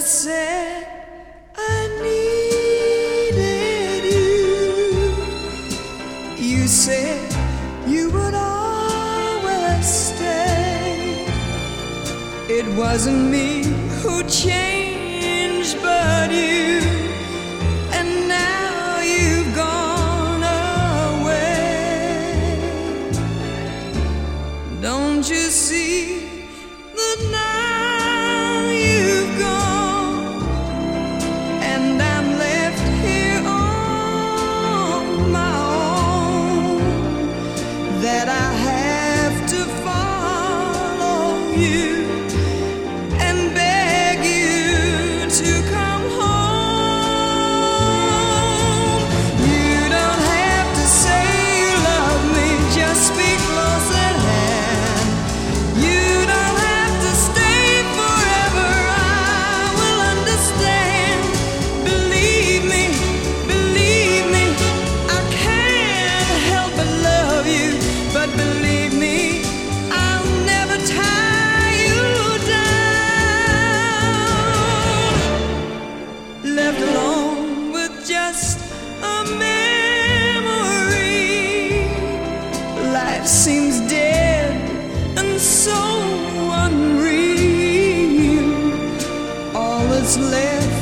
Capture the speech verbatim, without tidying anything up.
said I needed you. You said you would always stay. It wasn't me who changed, but you. And now you've gone away. Don't you see that now you've gone, and I'm left here on my own, that I have to follow you and beg you to come home. You don't have to say you love me, just speak close at hand. You don't have to stay forever, I will understand. Believe me, believe me, I can't help but love you. But believe me, I'll never tie you down. Left alone with just a memory, life seems dead and so unreal. All that's left